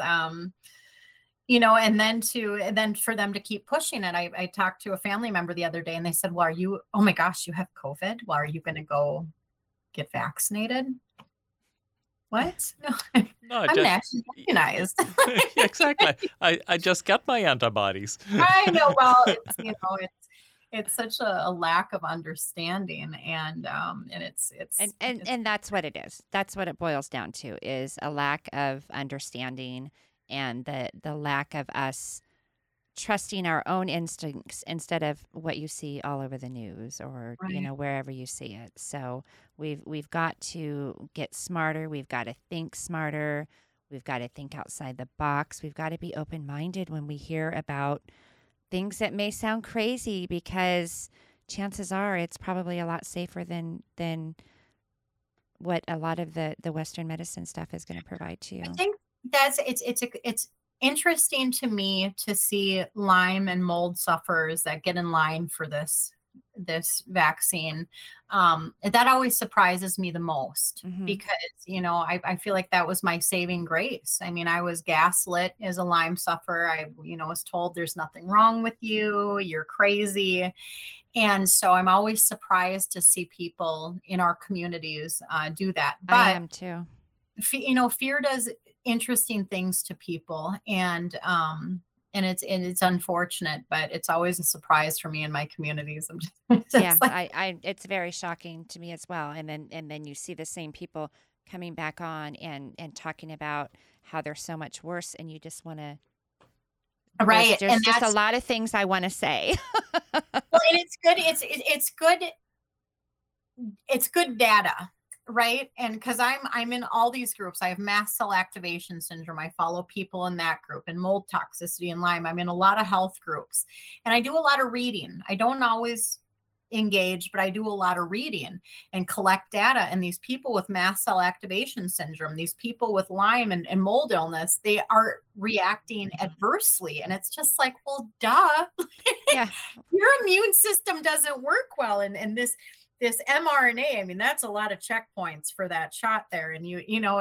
and then for them to keep pushing it. I talked to a family member the other day and they said, well, oh my gosh, you have COVID? Well, are you going to go get vaccinated? What? No, No, I'm nationally immunized. exactly. I just got my antibodies. I know. Well, it's such a lack of understanding, and And that's what it is. That's what it boils down to, is a lack of understanding and the lack of us trusting our own instincts instead of what you see all over the news or right. wherever you see it. So we've got to get smarter. We've got to think smarter. We've got to think outside the box. We've got to be open-minded when we hear about things that may sound crazy, because chances are it's probably a lot safer than what a lot of the Western medicine stuff is going to provide to you. I think it's interesting to me to see Lyme and mold sufferers that get in line for this vaccine. That always surprises me the most, because I feel like that was my saving grace. I mean, I was gaslit as a Lyme sufferer. I was told there's nothing wrong with you, you're crazy. And so I'm always surprised to see people in our communities do that. But I am too. Fear does interesting things to people, and it's unfortunate, but it's always a surprise for me in my communities. Yeah, it's very shocking to me as well. And then you see the same people coming back on and talking about how they're so much worse, and you just want to. Right, there's just a lot of things I want to say. Well, and it's good. It's good. It's good data. Right. And because I'm in all these groups, I have mast cell activation syndrome. I follow people in that group, and mold toxicity and Lyme. I'm in a lot of health groups, and I do a lot of reading. I don't always engage, but I do a lot of reading and collect data. And these people with mast cell activation syndrome, these people with Lyme and mold illness, they are reacting adversely. And it's just like, well, duh. Yeah. Your immune system doesn't work well. And this mRNA, I mean, that's a lot of checkpoints for that shot there. And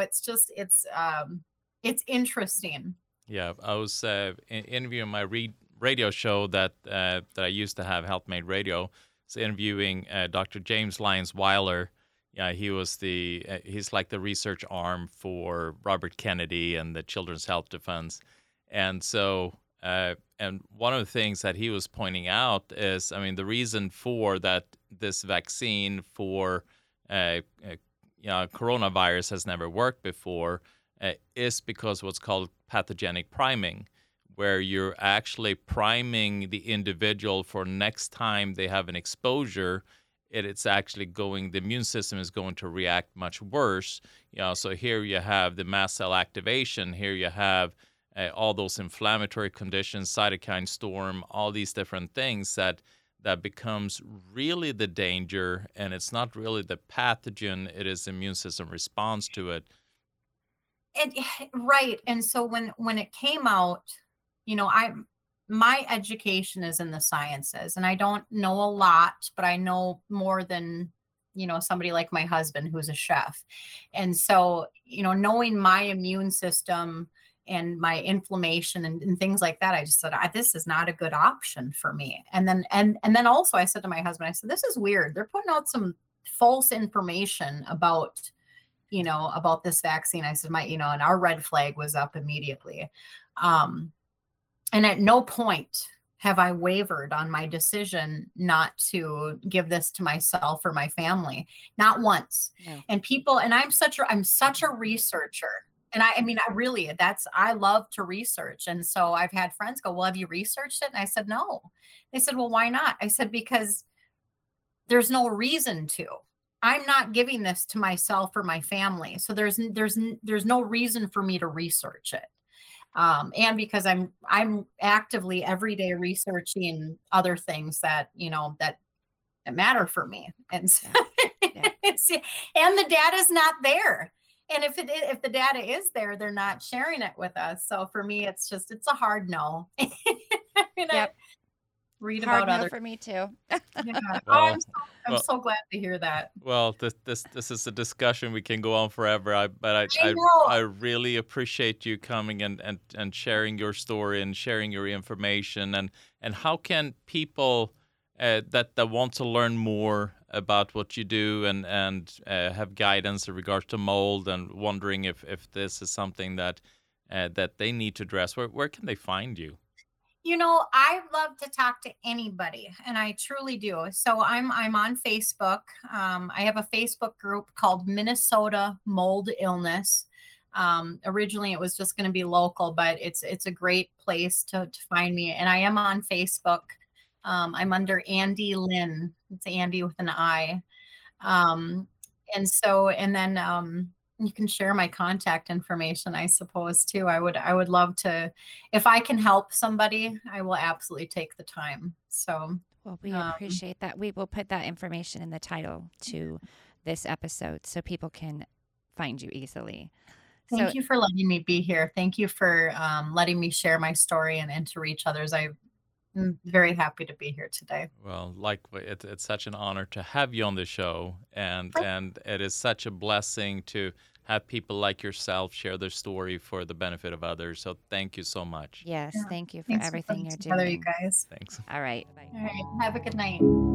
it's interesting. Yeah, I was interviewing my radio show that I used to have, Health Made Radio. So interviewing Dr. James Lyons Weiler. Yeah, he's like the research arm for Robert Kennedy and the Children's Health Defense. And so, and one of the things that he was pointing out is, I mean, the reason for that this vaccine for coronavirus has never worked before is because what's called pathogenic priming, where you're actually priming the individual for next time they have an exposure. It's actually the immune system is going to react much worse. So here you have the mast cell activation. Here you have all those inflammatory conditions, cytokine storm, all these different things that becomes really the danger, and it's not really the pathogen, it is the immune system response to it. Right. And so when it came out, my education is in the sciences, and I don't know a lot, but I know more than, somebody like my husband who's a chef. And so, knowing my immune system and my inflammation and things like that, I just said, this is not a good option for me. And then also I said to my husband, I said, this is weird. They're putting out some false information about this vaccine. I said, and our red flag was up immediately. And at no point have I wavered on my decision not to give this to myself or my family, not once. No. And I'm such a researcher. And I love to research. And so I've had friends go, well, have you researched it? And I said, no. They said, well, why not? I said, because there's no reason to. I'm not giving this to myself or my family. So there's no reason for me to research it. And because I'm actively every day researching other things that matter for me. And so, And the data's not there. And if the data is there, they're not sharing it with us. So for me, it's a hard no. Yep. Read Hard about no other. for me too. Yeah. Well, I'm so glad to hear that. Well, this is a discussion we can go on forever. But I know. I really appreciate you coming and sharing your story and sharing your information. And how can people that want to learn more about what you do and have guidance in regards to mold and wondering if this is something that they need to address, where can they find you? I love to talk to anybody, and I truly do. So I'm on Facebook. I have a Facebook group called Minnesota Mold Illness. Originally, it was just going to be local, but it's a great place to find me. And I am on Facebook. I'm under Andy Lynn. It's Andy with an I. And then you can share my contact information, I suppose, too. I would love to, if I can help somebody, I will absolutely take the time. So, well, we appreciate that. We will put that information in the title to this episode so people can find you easily. Thank you for letting me be here. Thank you for letting me share my story and to reach others. I'm very happy to be here today. Well, it's such an honor to have you on the show, and it is such a blessing to have people like yourself share their story for the benefit of others. So thank you so much. Yes, thank you for Thanks everything you're together, doing. you guys. Thanks. All right. All right. Have a good night.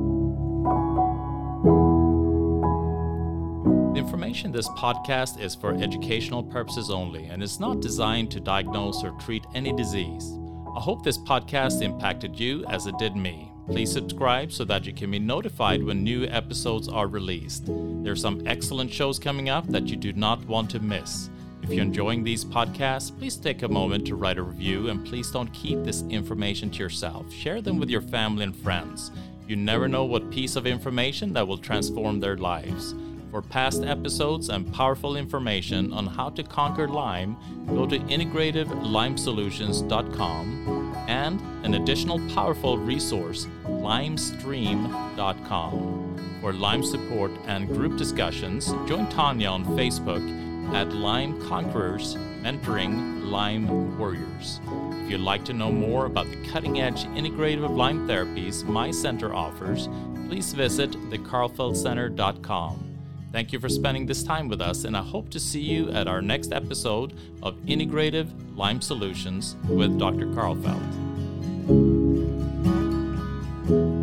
The information in this podcast is for educational purposes only and is not designed to diagnose or treat any disease. I hope this podcast impacted you as it did me. Please subscribe so that you can be notified when new episodes are released. There are some excellent shows coming up that you do not want to miss. If you're enjoying these podcasts, please take a moment to write a review, and please don't keep this information to yourself. Share them with your family and friends. You never know what piece of information that will transform their lives. For past episodes and powerful information on how to conquer Lyme, go to integrativelimesolutions.com, and an additional powerful resource, lymestream.com. For Lyme support and group discussions, join Tanya on Facebook at Lyme Conquerors Mentoring Lyme Warriors. If you'd like to know more about the cutting-edge integrative Lyme therapies my center offers, please visit thekarlfeldcenter.com. Thank you for spending this time with us, and I hope to see you at our next episode of Integrative Lyme Solutions with Dr. Karlfeldt.